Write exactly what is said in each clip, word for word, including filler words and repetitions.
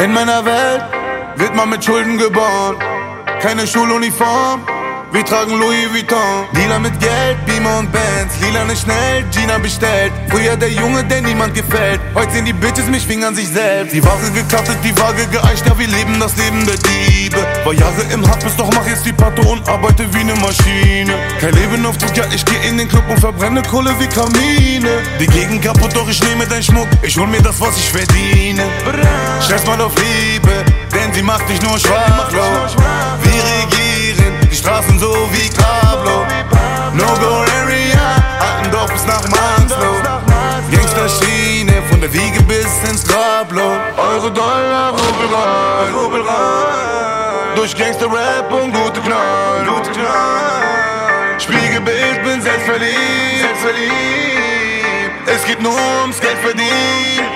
In meiner Welt wird man mit Schulden geboren. Keine Schuluniform, wir tragen Louis Vuitton. Dealer mit Geld, Beamer und Benz. Lila nicht schnell, Gina bestellt. Früher der Junge, der niemand gefällt. Heute sehen die Bitches mich fingern sich selbst. Die Waage gekattet, die Waage geeicht. Ja, wir leben das Leben der Diebe. War Jahre im Hackbus, doch mach jetzt die Patte und arbeite wie ne Maschine. Kein Leben auf Druck, ja, ich geh in den Club und verbrenne Kohle wie Kamine. Die Gegend kaputt, doch ich nehme deinen Schmuck. Ich hol mir das, was ich verdiene. Scheiß mal auf Liebe, denn sie macht dich nur schwachlos. Wir regieren die Straßen so wie Pablo. No-Go Area, Altendorf bis nach Manslow. Gangsterschiene, von der Wiege bis ins Grabloch. Euro, Dollar, Rubel rein, Rubel rein. Durch Gangster-Rap und gute Knall, gute Knall. Spiegelbild, bin selbstverliebt, selbstverliebt. Es geht nur ums Geld verdienen.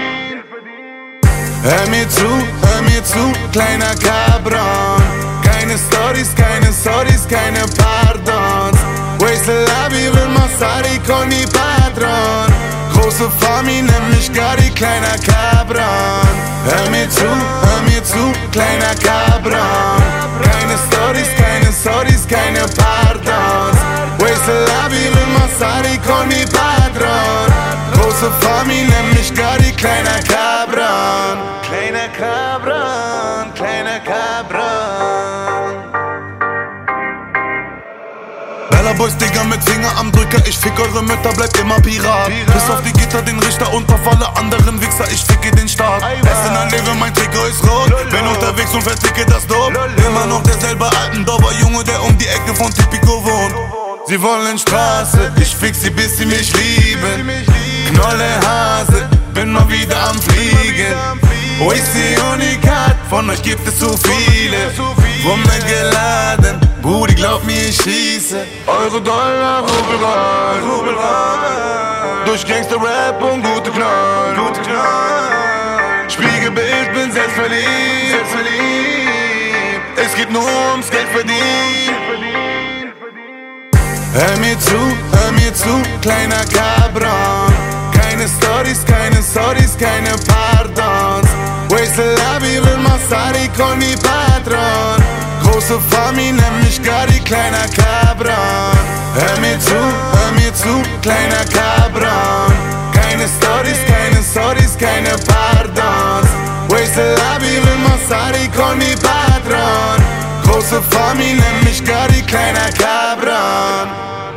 Hör mir zu, hör mir zu, kleiner Cabron. Keine Stories, keine Sorries, keine Pardons. Wasted Labi will Massari con i Patron. Große Familie, nenn mich Gary, kleiner Cabron. Hör mir zu, hör mir zu, kleiner Cabron. Keine Stories, keine Sorries, keine Pardons. Wasted Labi will Massari con i Patron. Große Familie, nenn mich Gary, kleiner Cabron. Kleiner Cabron, kleiner Cabron. Bella Boys, Digga, mit Finger am Drücker. Ich fick eure Mütter, bleibt immer Pirat. Pirat. Bis auf die Gitter, den Richter und auf alle anderen Wichser. Ich ficke den Staat. Es in ein Leben, mein Trikot ist rot. Lol. Bin unterwegs und verticke das Dope. Lol. Immer noch derselbe Altendorfer Junge, der um die Ecke von Tipico wohnt. Sie wollen Straße, ich fick sie, bis sie mich lieben. Knolle Hase, bin mal wieder am Fliegen. Oh, ich seh Unikat, von euch gibt es zu viele. Wumme geladen, Brudi, glaub mir, ich schieße. Euro, Dollar, Rubel rein, Rubel rein. Durch Gangster-Rap und gute Knall, gute Knall. Spiegelbild, bin selbstverliebt, selbstverliebt. Es geht nur ums Geld verdienen. Hör mir zu, hör mir zu, kleiner Cabron. Keine Stories, keine Sorries, keine Pardons. Wasted Labi will Massari con i Patron. Große Familie, nenn mich Gary, kleiner Cabron. Hör mir zu, hör mir zu, kleiner Cabron. Keine Stories, keine Sorries, keine Pardons. Wasted Labi will Massari con i Patron. Große Familie, nenn mich Gary, kleiner Cabron.